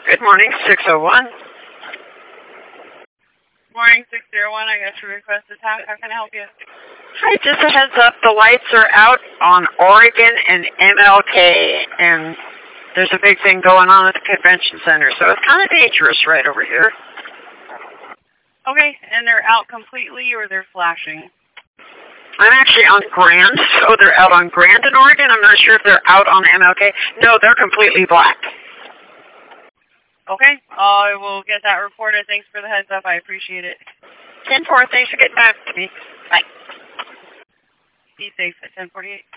Good morning, 601. Morning, 601. I got your request to talk. How can I help you? Hi, just a heads up, the lights are out on Oregon and MLK, and there's a big thing going on at the convention center, so it's kind of dangerous right over here. Okay, and they're out completely or they're flashing? I'm actually on Grand, so they're out on Grand in Oregon. I'm not sure if they're out on MLK. No, they're completely black. Okay, I will get that reported. Thanks for the heads up. I appreciate it. 10-4, thanks for getting back to me. Bye. Be safe at 1048.